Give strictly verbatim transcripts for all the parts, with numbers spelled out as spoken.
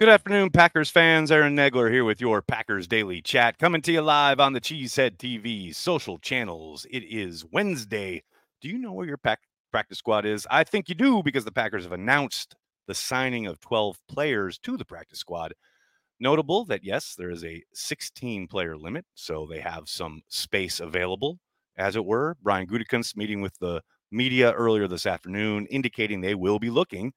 Good afternoon, Packers fans. Aaron Negler here with your Packers Daily Chat, coming to you live on the Cheesehead T V social channels. It is Wednesday. Do you know where your pack practice squad is? I think you do, because the Packers have announced the signing of twelve players to the practice squad. Notable that, yes, there is a sixteen-player limit, so they have some space available, as it were. Brian Gutekunst meeting with the media earlier this afternoon, indicating they will be looking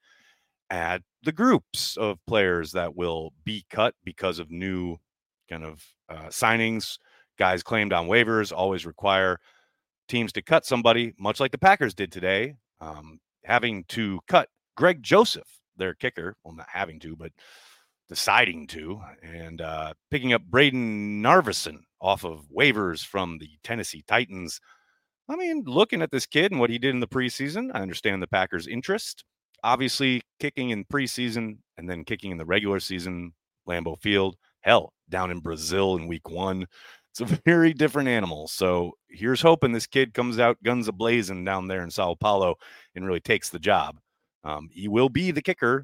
at the groups of players that will be cut because of new kind of uh, signings. Guys claimed on waivers always require teams to cut somebody, much like the Packers did today, um, having to cut Greg Joseph, their kicker. Well, not having to, but deciding to, and uh, picking up Braden Narveson off of waivers from the Tennessee Titans. I mean, looking at this kid and what he did in the preseason, I understand the Packers' interest. Obviously, kicking in preseason and then kicking in the regular season, Lambeau Field, hell, down in Brazil in week one. It's a very different animal. So here's hoping this kid comes out guns a-blazing down there in Sao Paulo and really takes the job. Um, he will be the kicker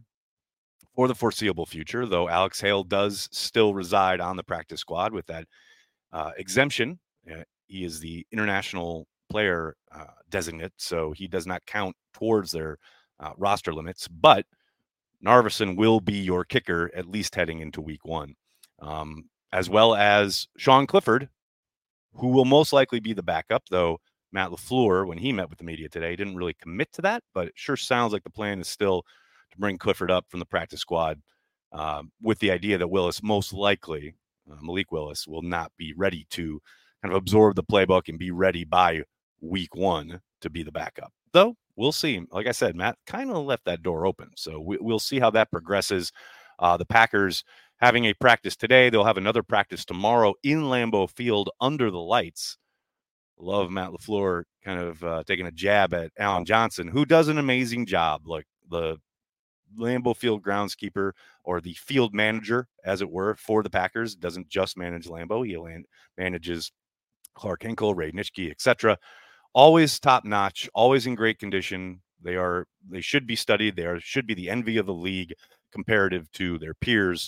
for the foreseeable future, though Alex Hale does still reside on the practice squad with that uh, exemption. Uh, he is the international player uh, designate, so he does not count towards their uh, roster limits. But Narveson will be your kicker, at least heading into week one, um, as well as Sean Clifford, who will most likely be the backup, though Matt LaFleur, when he met with the media today, didn't really commit to that, but it sure sounds like the plan is still to bring Clifford up from the practice squad uh, with the idea that Willis most likely, uh, Malik Willis, will not be ready to kind of absorb the playbook and be ready by week one to be the backup. Though we'll see. Like I said, Matt kind of left that door open, so we, we'll see how that progresses. Uh, the Packers having a practice today. They'll have another practice tomorrow in Lambeau Field under the lights. Love Matt LaFleur kind of uh, taking a jab at Alan Johnson, who does an amazing job. Like the Lambeau Field groundskeeper, or the field manager, as it were, for the Packers, doesn't just manage Lambeau. He land, manages Clark Hinkle, Ray Nitschke, et cetera. Always top notch, always in great condition. They are they should be studied. They are, should be the envy of the league comparative to their peers.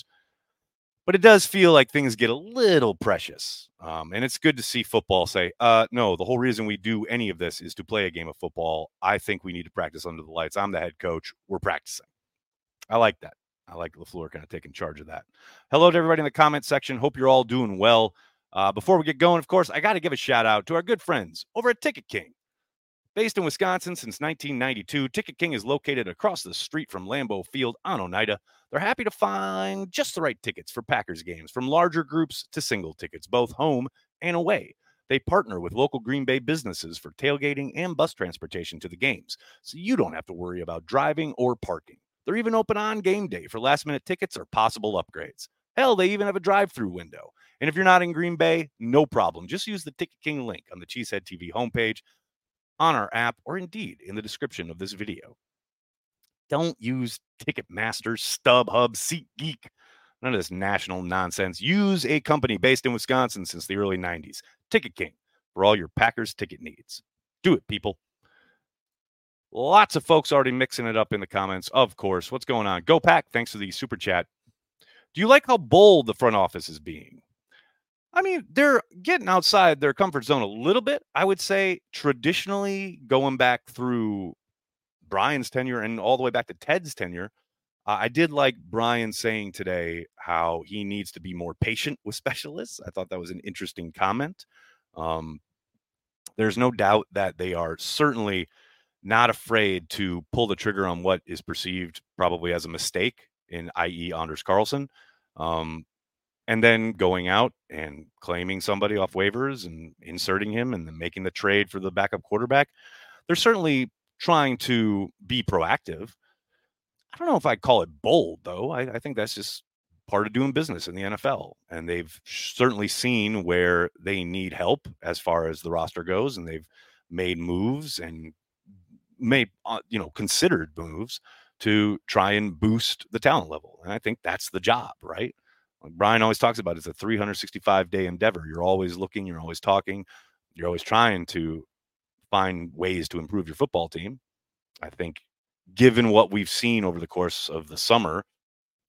But it does feel like things get a little precious. Um, and it's good to see football say, uh, no, the whole reason we do any of this is to play a game of football. I think we need to practice under the lights. I'm the head coach. We're practicing. I like that. I like LaFleur kind of taking charge of that. Hello to everybody in the comment section. Hope you're all doing well. Uh, before we get going, of course, I got to give a shout out to our good friends over at Ticket King. Based in Wisconsin since nineteen ninety-two, Ticket King is located across the street from Lambeau Field on Oneida. They're happy to find just the right tickets for Packers games, from larger groups to single tickets, both home and away. They partner with local Green Bay businesses for tailgating and bus transportation to the games, so you don't have to worry about driving or parking. They're even open on game day for last-minute tickets or possible upgrades. Hell, they even have a drive-through window. And if you're not in Green Bay, no problem. Just use the Ticket King link on the Cheesehead T V homepage, on our app, or indeed in the description of this video. Don't use Ticketmaster, StubHub, SeatGeek, none of this national nonsense. Use a company based in Wisconsin since the early nineties, Ticket King, for all your Packers ticket needs. Do it, people. Lots of folks already mixing it up in the comments, of course. What's going on? Go Pack, thanks for the super chat. Do you like how bold the front office is being? I mean, they're getting outside their comfort zone a little bit. I would say traditionally, going back through Brian's tenure and all the way back to Ted's tenure, uh, I did like Brian saying today how he needs to be more patient with specialists. I thought that was an interesting comment. Um, there's no doubt that they are certainly not afraid to pull the trigger on what is perceived probably as a mistake, in that is. Anders Carlson. Um, and then going out and claiming somebody off waivers and inserting him and then making the trade for the backup quarterback. They're certainly trying to be proactive. I don't know if I'd call it bold, though. I, I think that's just part of doing business in the N F L. And they've certainly seen where they need help as far as the roster goes. And they've made moves and made, uh, you know, considered moves to try and boost the talent level. And I think that's the job, right? Like Brian always talks about, it's a three hundred sixty-five day endeavor. You're always looking, you're always talking, you're always trying to find ways to improve your football team. I think given what we've seen over the course of the summer,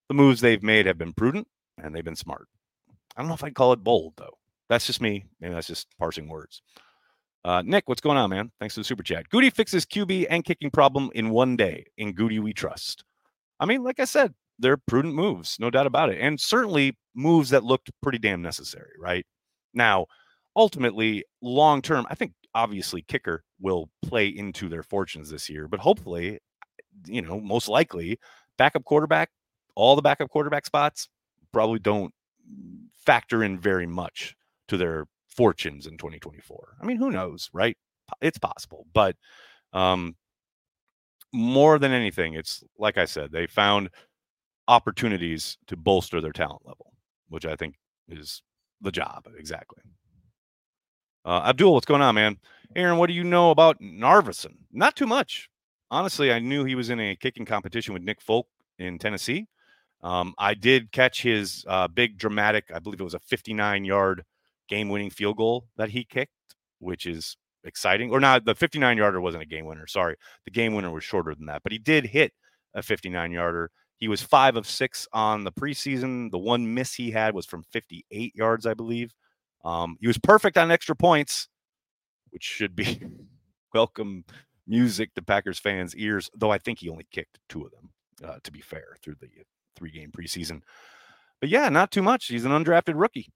the moves they've made have been prudent and they've been smart. I don't know if I'd call it bold, though. That's just me. Maybe that's just parsing words. Uh, Nick, what's going on, man? Thanks for the super chat. Goody fixes Q B and kicking problem in one day. In Goody, we trust. I mean, like I said, they're prudent moves, no doubt about it. And certainly moves that looked pretty damn necessary, right? Now, ultimately, long term, I think obviously kicker will play into their fortunes this year, but hopefully, you know, most likely, backup quarterback, all the backup quarterback spots probably don't factor in very much to their fortunes in twenty twenty-four. I mean, who knows, right? It's possible, but um, more than anything, it's like I said, they found opportunities to bolster their talent level, which I think is the job exactly. Uh, Abdul, what's going on, man? Aaron, what do you know about Narveson? Not too much. Honestly, I knew he was in a kicking competition with Nick Folk in Tennessee. Um, I did catch his uh, big dramatic, I believe it was a fifty-nine yard game-winning field goal that he kicked, which is exciting. Or not, the fifty-nine yarder wasn't a game winner. Sorry. The game winner was shorter than that, but he did hit a fifty-nine yarder. He was five of six on the preseason. The one miss he had was from fifty-eight yards, I believe. Um, he was perfect on extra points, which should be welcome music to Packers fans' ears, though I think he only kicked two of them, uh, to be fair, through the three-game preseason. But yeah, not too much. He's an undrafted rookie.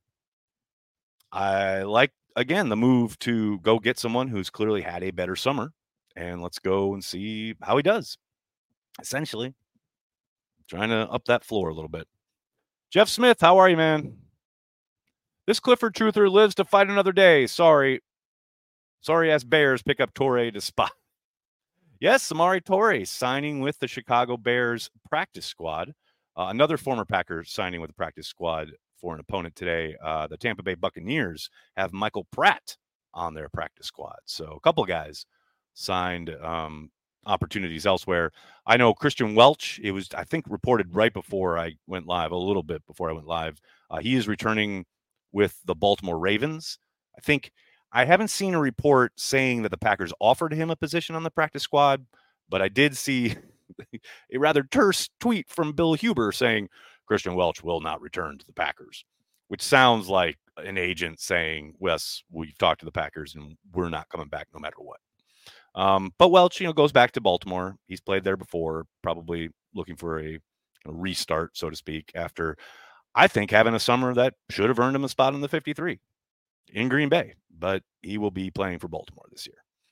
I like, again, the move to go get someone who's clearly had a better summer, and let's go and see how he does. Essentially, trying to up that floor a little bit. Jeff Smith, how are you, man? This Clifford truther lives to fight another day. Sorry. Sorry-ass Bears pick up Torrey to spot. Yes, Samori Torrey signing with the Chicago Bears practice squad. Uh, another former Packer signing with the practice squad for an opponent today. Uh, the Tampa Bay Buccaneers have Michael Pratt on their practice squad. So a couple guys signed um, opportunities elsewhere. I know Christian Welch, it was, I think, reported right before I went live, a little bit before I went live. Uh, he is returning with the Baltimore Ravens. I think I haven't seen a report saying that the Packers offered him a position on the practice squad, but I did see a rather terse tweet from Bill Huber saying Christian Welch will not return to the Packers, which sounds like an agent saying, Wes, we've talked to the Packers and we're not coming back no matter what. Um, but Welch, you know, goes back to Baltimore. He's played there before, probably looking for a, a restart, so to speak, after I think having a summer that should have earned him a spot in the fifty-three in Green Bay, but he will be playing for Baltimore this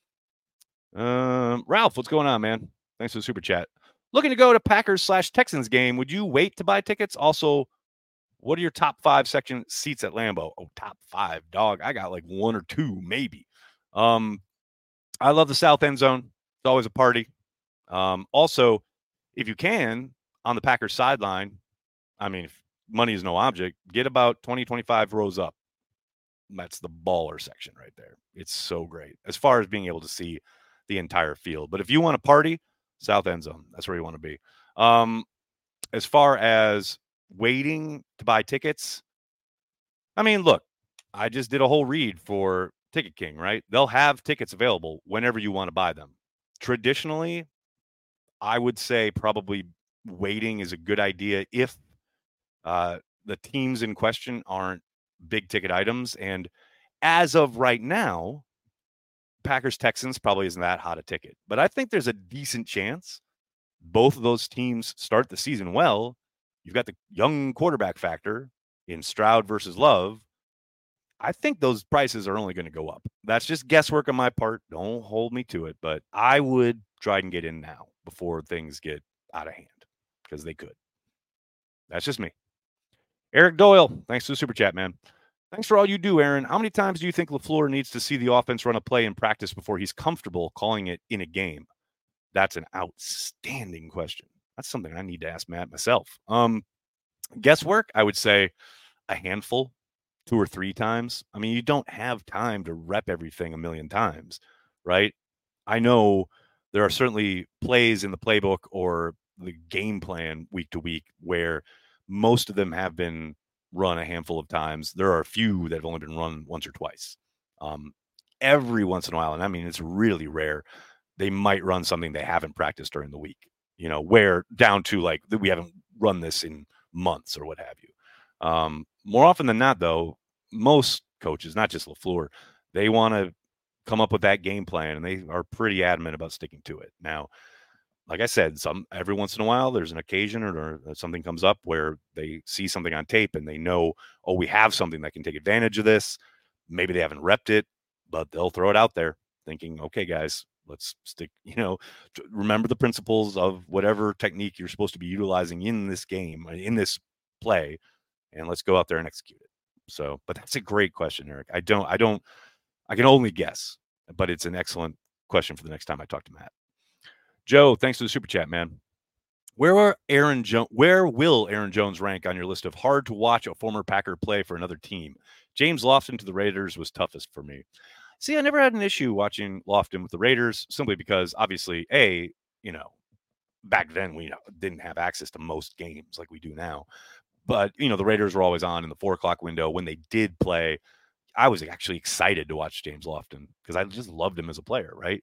year. Um, Ralph, what's going on, man? Thanks for the super chat. Looking to go to Packers slash Texans game. Would you wait to buy tickets? Also, what are your top five section seats at Lambeau? Oh, top five, dog. I got like one or two, maybe. Um, I love the South End Zone. It's always a party. Um, also, if you can, on the Packers sideline, I mean, if money is no object, get about twenty, twenty-five rows up. That's the baller section right there. It's so great as far as being able to see the entire field. But if you want to party, South End Zone, that's where you want to be. Um, as far as waiting to buy tickets, I mean, look, I just did a whole read for Ticket King, right? They'll have tickets available whenever you want to buy them. Traditionally, I would say probably waiting is a good idea if uh, the teams in question aren't big ticket items. And as of right now, Packers Texans probably isn't that hot a ticket, but I think there's a decent chance both of those teams start the season well. You've got the young quarterback factor in Stroud versus Love. I think those prices are only going to go up. That's just guesswork on my part. Don't hold me to it, but I would try and get in now before things get out of hand because they could. That's just me. Eric Doyle, thanks for the super chat, man. Thanks for all you do, Aaron. How many times do you think LaFleur needs to see the offense run a play in practice before he's comfortable calling it in a game? That's an outstanding question. That's something I need to ask Matt myself. Um, guesswork, I would say a handful, two or three times. I mean, you don't have time to rep everything a million times, right? I know there are certainly plays in the playbook or the game plan week to week where most of them have been run a handful of times. There are a few that have only been run once or twice. Um, every once in a while, and I mean, it's really rare, they might run something they haven't practiced during the week, you know, where down to like we haven't run this in months or what have you. Um, more often than not, though, most coaches, not just LaFleur, they want to come up with that game plan, and they are pretty adamant about sticking to it. Now, like I said, some every once in a while, there's an occasion or, or something comes up where they see something on tape and they know, oh, we have something that can take advantage of this. Maybe they haven't repped it, but they'll throw it out there thinking, okay, guys, let's stick, you know, remember the principles of whatever technique you're supposed to be utilizing in this game, in this play, and let's go out there and execute it. So, but that's a great question, Eric. I don't, I don't, I can only guess, but it's an excellent question for the next time I talk to Matt. Joe, thanks for the super chat, man. Where are Aaron Jones? Where will Aaron Jones rank on your list of hard to watch a former Packer play for another team? James Lofton to the Raiders was toughest for me. See, I never had an issue watching Lofton with the Raiders simply because, obviously, a you know, back then we didn't have access to most games like we do now. But you know, the Raiders were always on in the four o'clock window. When they did play, I was actually excited to watch James Lofton because I just loved him as a player, right?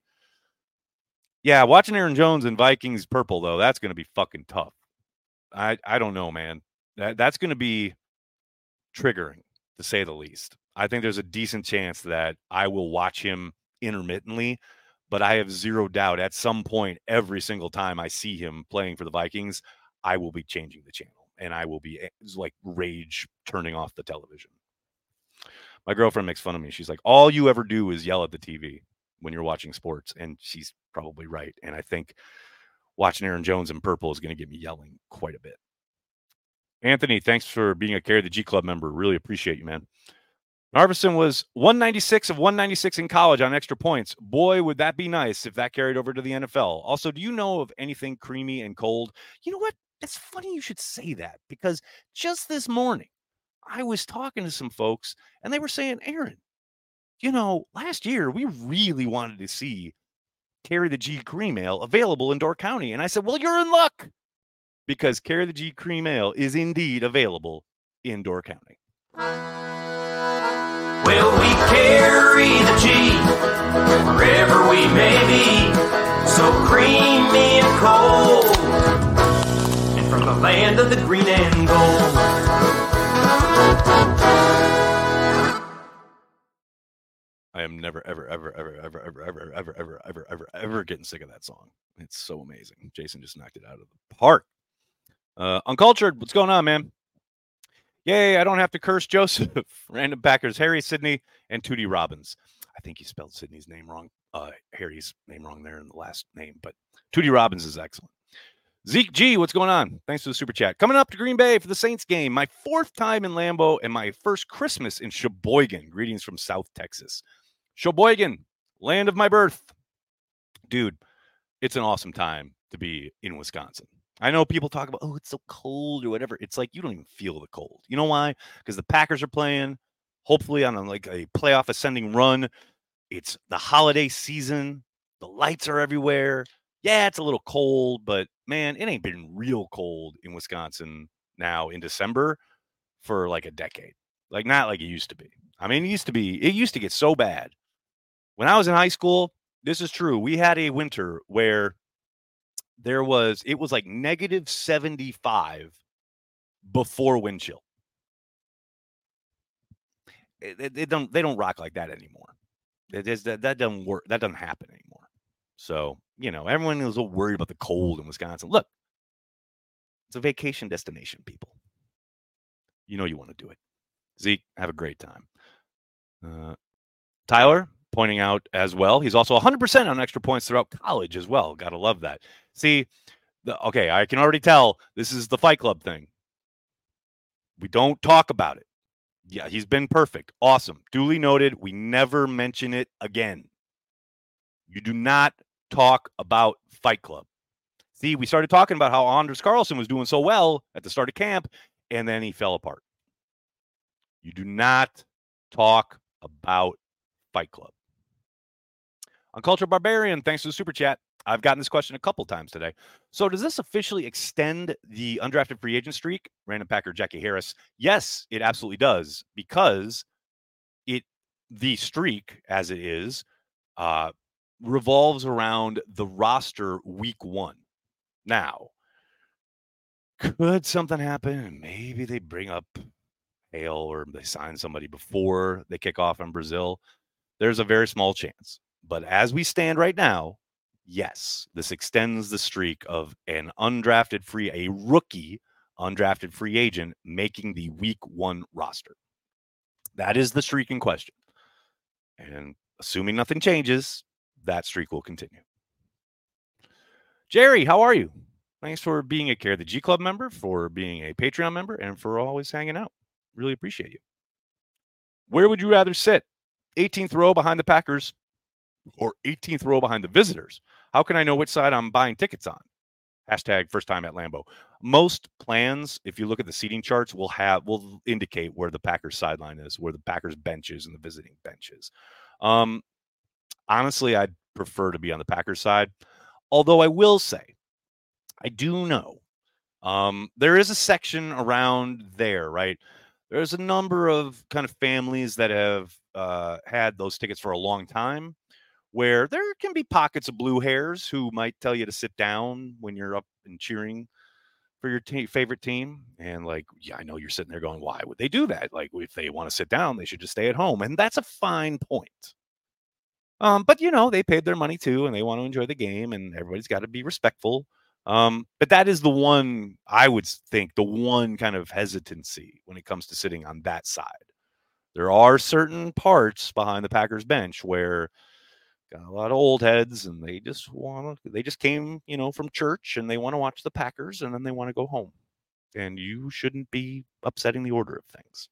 Yeah, watching Aaron Jones in Vikings purple, though, that's going to be fucking tough. I, I don't know, man. That, that's going to be triggering, to say the least. I think there's a decent chance that I will watch him intermittently, but I have zero doubt at some point, every single time I see him playing for the Vikings, I will be changing the channel, and I will be like rage turning off the television. My girlfriend makes fun of me. She's like, all you ever do is yell at the T V when you're watching sports. And she's probably right. And I think watching Aaron Jones in purple is going to get me yelling quite a bit. Anthony, thanks for being a Carry the G Club member. Really appreciate you, man. Narvison was one ninety-six of one ninety-six in college on extra points. Boy, would that be nice if that carried over to the N F L. Also, do you know of anything creamy and cold? You know what? It's funny you should say that because just this morning, I was talking to some folks and they were saying, Aaron, you know, last year we really wanted to see Carry the G Cream Ale available in Door County. And I said, well, you're in luck because Carry the G Cream Ale is indeed available in Door County. Well, we carry the G wherever we may be, so creamy and cold, and from the land of the green and gold. I am never, ever, ever, ever, ever, ever, ever, ever, ever, ever, ever, ever getting sick of that song. It's so amazing. Jason just knocked it out of the park. Uh, Uncultured, what's going on, man? Yay, I don't have to curse Joseph. Random Packers, Harry, Sydney, and Tootie Robbins. I think you spelled Sydney's name wrong. Uh, Harry's name wrong there in the last name, but Tootie Robbins is excellent. Zeke G, what's going on? Thanks for the super chat. Coming up to Green Bay for the Saints game. My fourth time in Lambeau and my first Christmas in Sheboygan. Greetings from South Texas. Sheboygan, land of my birth. Dude, it's an awesome time to be in Wisconsin. I know people talk about, oh, it's so cold or whatever. It's like you don't even feel the cold. You know why? Because the Packers are playing, hopefully on a, like a playoff ascending run. It's the holiday season. The lights are everywhere. Yeah, it's a little cold, but man, it ain't been real cold in Wisconsin now in December for like a decade. Like not like it used to be. I mean, it used to be, it used to get so bad. When I was in high school, this is true. We had a winter where there was, it was like negative seventy-five before wind chill. It, it, it don't, they don't rock like that anymore. It is that, that doesn't work. That doesn't happen anymore. So, you know, everyone is all worried about the cold in Wisconsin. Look, it's a vacation destination, people. You know, you want to do it. Zeke, have a great time. Uh, Tyler pointing out as well, he's also one hundred percent on extra points throughout college as well. Got to love that. See, the, okay, I can already tell this is the Fight Club thing. We don't talk about it. Yeah, he's been perfect. Awesome. Duly noted. We never mention it again. You do not talk about Fight Club. See, we started talking about how Anders Carlson was doing so well at the start of camp, and then he fell apart. You do not talk about Fight Club. Uncultured Barbarian, thanks for the super chat. I've gotten this question a couple times today. So does this officially extend the undrafted free agent streak? Random Packer Jackie Harris. Yes, it absolutely does, because it the streak, as it is, uh, revolves around the roster week one. Now, Could something happen? And maybe they bring up Hale or they sign somebody before they kick off in Brazil. There's a very small chance. But as we stand right now, yes, this extends the streak of an undrafted free, a rookie undrafted free agent making the week one roster. That is the streak in question. And assuming nothing changes, that streak will continue. Jerry, how are you? Thanks for being a Care the G Club member, for being a Patreon member, and for always hanging out. Really appreciate you. Where would you rather sit? eighteenth row behind the Packers or eighteenth row behind the visitors? How can I know which side I'm buying tickets on? Hashtag first time at Lambeau. Most plans, if you look at the seating charts, will have will indicate where the Packers sideline is, where the Packers bench is and the visiting bench is. Um, honestly, I'd prefer to be on the Packers side. Although I will say, I do know um, there is a section around there, right? There's a number of kind of families that have uh, had those tickets for a long time, where there can be pockets of blue hairs who might tell you to sit down when you're up and cheering for your te- favorite team. And like, yeah, I know you're sitting there going, why would they do that? Like, if they want to sit down, they should just stay at home. And that's a fine point. Um, but, you know, they paid their money too, and they want to enjoy the game, and everybody's got to be respectful. Um, but that is the one, I would think, the one kind of hesitancy when it comes to sitting on that side. There are certain parts behind the Packers bench where got a lot of old heads, and they just want to, they just came, you know, from church, and they want to watch the Packers, and then they want to go home. And you shouldn't be upsetting the order of things.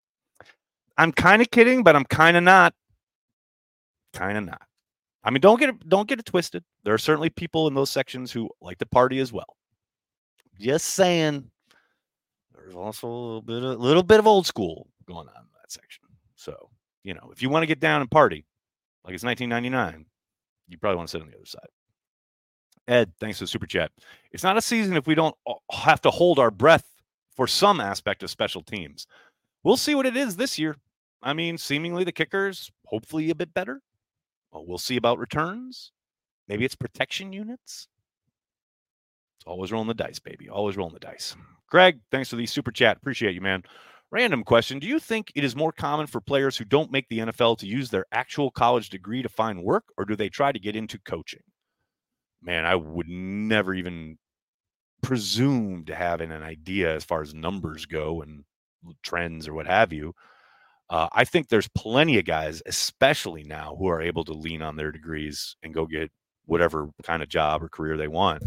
I'm kind of kidding, but I'm kind of not. Kind of not. I mean, don't get it, don't get it twisted. There are certainly people in those sections who like to party as well. Just saying, there's also a little bit, a little bit of old school going on in that section. So, you know, if you want to get down and party like it's nineteen ninety-nine, you probably want to sit on the other side. Ed, thanks for the super chat. It's not a season if we don't have to hold our breath for some aspect of special teams. We'll see what it is this year. I mean, seemingly the kickers, hopefully a bit better. Well, we'll see about returns. Maybe it's protection units. It's always rolling the dice, baby. Always rolling the dice. Greg, thanks for the super chat. Appreciate you, man. Random question. Do you think it is more common for players who don't make the N F L to use their actual college degree to find work, or do they try to get into coaching? Man, I would never even presume to have an idea as far as numbers go and trends or what have you. Uh, I think there's plenty of guys, especially now, who are able to lean on their degrees and go get whatever kind of job or career they want.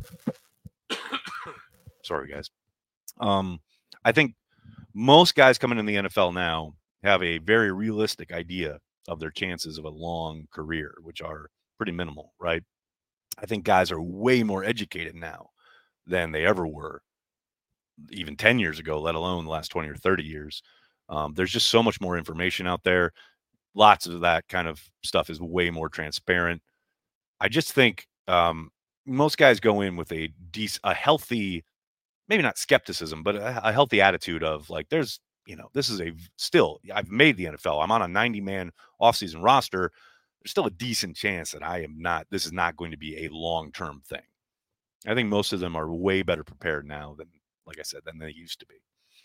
Sorry, guys. Um, I think most guys coming in the N F L now have a very realistic idea of their chances of a long career, which are pretty minimal, right? I think guys are way more educated now than they ever were even ten years ago, let alone the last twenty or thirty years. Um, there's just so much more information out there. Lots of that kind of stuff is way more transparent. I just think um, most guys go in with a dec- a healthy, maybe not skepticism, but a, a healthy attitude of like, there's, you know, this is a still, I've made the N F L. I'm on a ninety man offseason roster. There's still a decent chance that I am not, this is not going to be a long-term thing. I think most of them are way better prepared now than, like I said, than they used to be.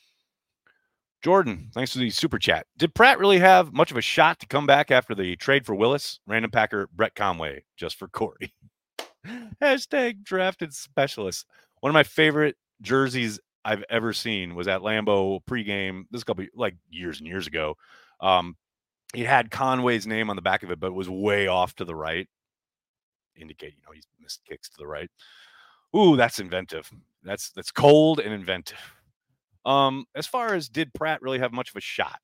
Jordan, thanks for the super chat. Did Pratt really have much of a shot to come back after the trade for Willis? Random Packer, Brett Conway, just for Corey. Hashtag drafted specialist. One of my favorite jerseys I've ever seen was at Lambeau pregame. This is a couple like years and years ago. Um, it had Conway's name on the back of it, but it was way off to the right. Indicate, you know, he's missed kicks to the right. Ooh, that's inventive. That's that's cold and inventive. Um, as far as did Pratt really have much of a shot?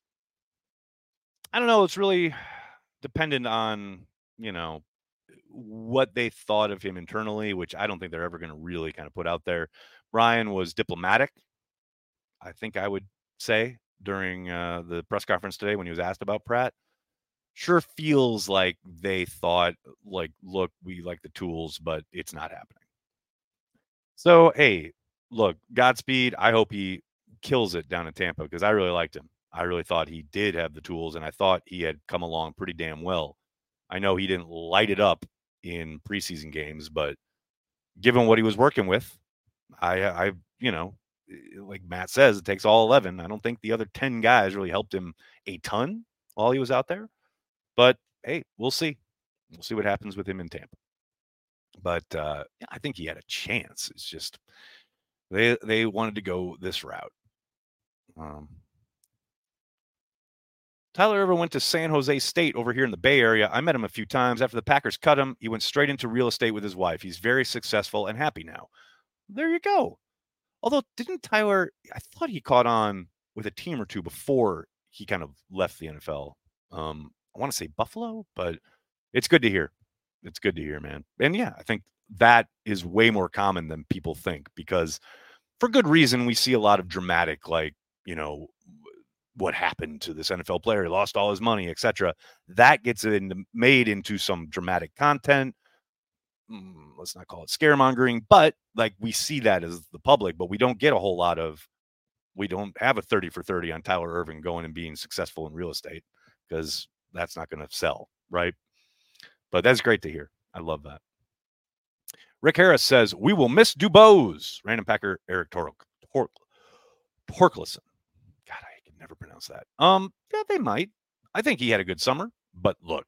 I don't know. It's really dependent on, you know, what they thought of him internally, which I don't think they're ever going to really kind of put out there. Brian was diplomatic, I think I would say, during uh, the press conference today when he was asked about Pratt. Sure feels like they thought, like, look, we like the tools, but it's not happening. So, hey, look, Godspeed. I hope he kills it down in Tampa because I really liked him. I really thought he did have the tools, and I thought he had come along pretty damn well. I know he didn't light it up in preseason games, but given what he was working with, I, I, you know, like Matt says, it takes all eleven. I don't think the other ten guys really helped him a ton while he was out there. But hey, we'll see. We'll see what happens with him in Tampa. But uh, yeah, I think he had a chance. It's just they they wanted to go this route. Um, Tyler Ervin went to San Jose State over here in the Bay Area. I met him a few times. After the Packers cut him, he went straight into real estate with his wife. He's very successful and happy now. There you go. Although, didn't Tyler, I thought he caught on with a team or two before he kind of left the N F L. Um, I want to say Buffalo, but it's good to hear. It's good to hear, man. And yeah, I think that is way more common than people think, because for good reason, we see a lot of dramatic, like, you know, what happened to this N F L player, he lost all his money, et cetera. That gets in, made into some dramatic content. Mm, let's not call it scaremongering, but like we see that as the public, but we don't get a whole lot of, we don't have a thirty for thirty on Tyler Ervin going and being successful in real estate, because that's not going to sell, right? But that's great to hear. I love that. Rick Harris says, we will miss Dubose. Random Packer Eric Tork, Tork, Torkelson. God, I can never pronounce that. Um, yeah, they might. I think he had a good summer, but look,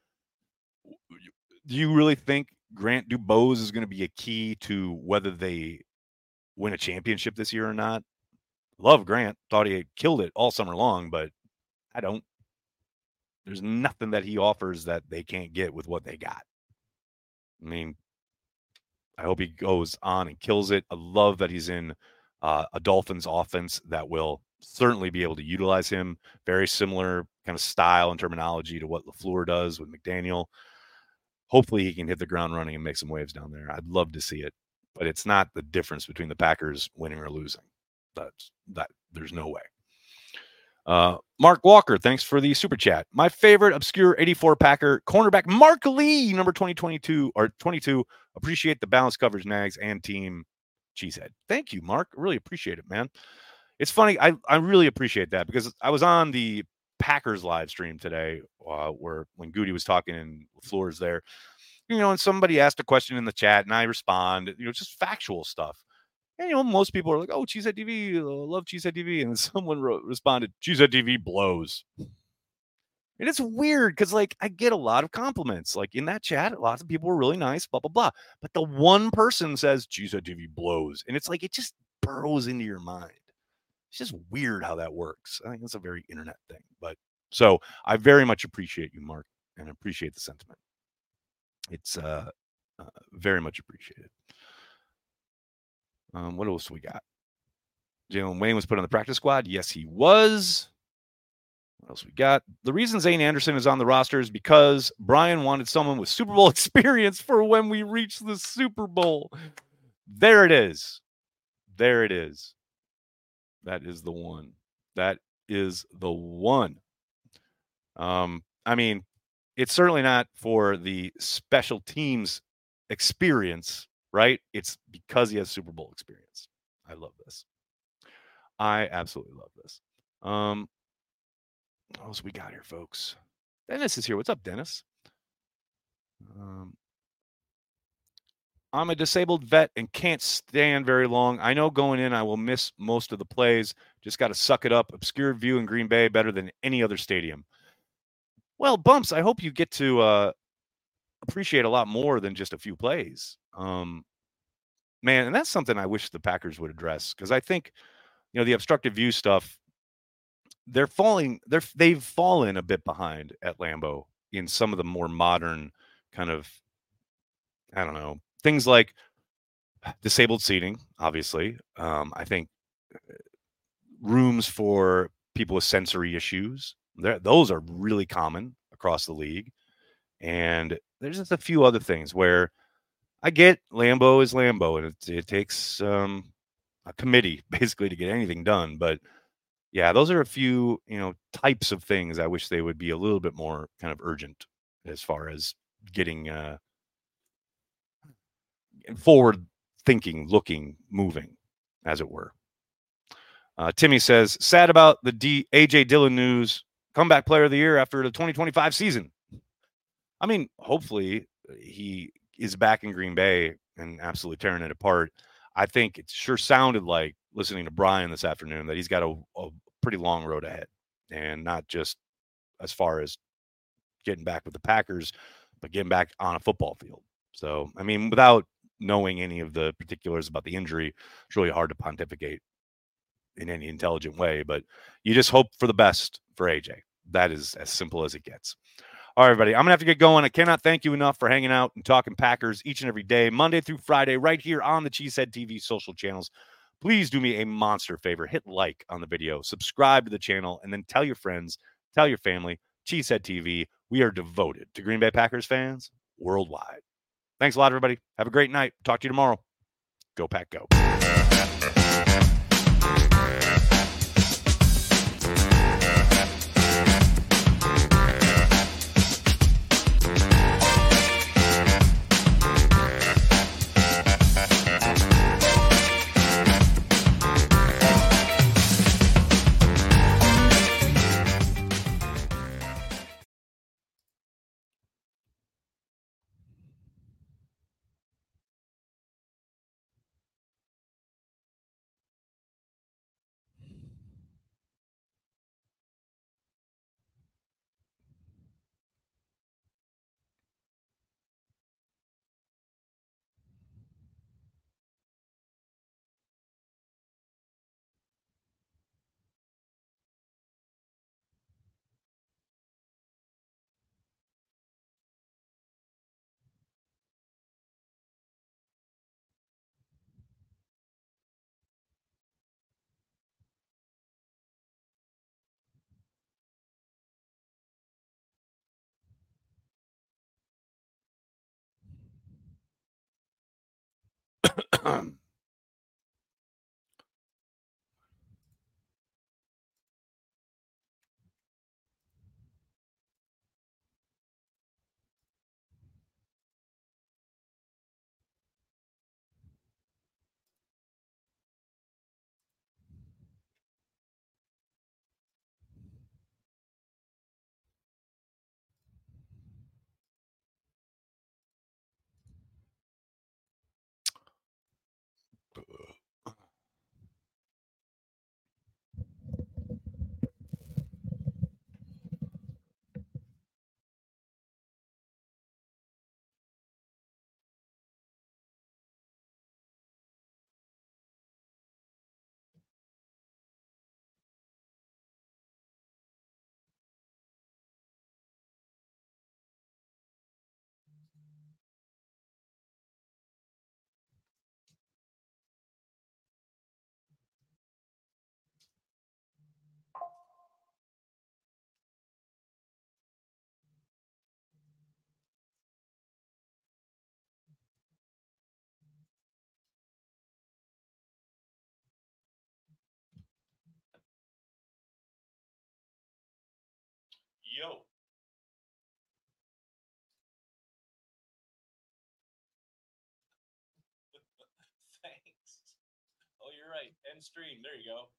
do you really think Grant Dubose is going to be a key to whether they win a championship this year or not? Love Grant. Thought he had killed it all summer long, but I don't. There's nothing that he offers that they can't get with what they got. I mean, I hope he goes on and kills it. I love that he's in uh, a Dolphins offense that will certainly be able to utilize him. Very similar kind of style and terminology to what LaFleur does with McDaniel. Hopefully he can hit the ground running and make some waves down there. I'd love to see it, but it's not the difference between the Packers winning or losing. That's that. There's no way. Uh, Mark Walker, thanks for the super chat. My favorite obscure eighty-four Packer cornerback, Mark Lee, number twenty twenty-two or twenty-two. Appreciate the balanced coverage, Nags and team Cheesehead. Thank you, Mark. Really appreciate it, man. It's funny. I, I really appreciate that, because I was on the Packers live stream today uh, where when Goody was talking and LaFleur's there, you know, and somebody asked a question in the chat and I respond, you know, just factual stuff. And, you know, most people are like, oh, Cheesehead T V, uh, love Cheesehead T V. And someone wrote, responded, Cheesehead T V blows. And it's weird because, like, I get a lot of compliments. Like, in that chat, lots of people were really nice, blah, blah, blah. But the one person says, Cheesehead T V blows. And it's like, it just burrows into your mind. It's just weird how that works. I think that's a very internet thing. But so I very much appreciate you, Mark, and appreciate the sentiment. It's uh, uh very much appreciated. Um, what else we got? Jalen Wayne was put on the practice squad. Yes, he was. What else we got? The reason Zane Anderson is on the roster is because Brian wanted someone with Super Bowl experience for when we reach the Super Bowl. There it is. There it is. That is the one. That is the one. Um, I mean, it's certainly not for the special teams experience, right? It's because he has Super Bowl experience. I love this. I absolutely love this. Um, what else we got here, folks? Dennis is here. What's up, Dennis? Um, I'm a disabled vet and can't stand very long. I know going in, I will miss most of the plays. Just got to suck it up. Obscure view in Green Bay, better than any other stadium. Well, Bumps, I hope you get to uh, appreciate a lot more than just a few plays. Um, man, and that's something I wish the Packers would address, because I think, you know, the obstructive view stuff, they're falling, they're, they've fallen a bit behind at Lambeau in some of the more modern kind of, I don't know, things like disabled seating, obviously. Um, I think rooms for people with sensory issues, those are really common across the league. And there's just a few other things where I get Lambeau is Lambeau, and it, it takes um, a committee basically to get anything done. But yeah, those are a few, you know, types of things I wish they would be a little bit more kind of urgent as far as getting uh, forward thinking, looking, moving, as it were. Uh, Timmy says, sad about the D- A J Dillon news, comeback player of the year after the twenty twenty-five season. I mean, hopefully he is back in Green Bay and absolutely tearing it apart. I think it sure sounded like listening to Brian this afternoon that he's got a, a pretty long road ahead, and not just as far as getting back with the Packers, but getting back on a football field. So, I mean, without knowing any of the particulars about the injury, it's really hard to pontificate in any intelligent way, but you just hope for the best for A J. That is as simple as it gets. All right, everybody, I'm going to have to get going. I cannot thank you enough for hanging out and talking Packers each and every day, Monday through Friday, right here on the Cheesehead T V social channels. Please do me a monster favor. Hit like on the video, subscribe to the channel, and then tell your friends, tell your family, Cheesehead T V. We are devoted to Green Bay Packers fans worldwide. Thanks a lot, everybody. Have a great night. Talk to you tomorrow. Go Pack, go. Yo. Thanks. Oh, you're right. End stream. There you go.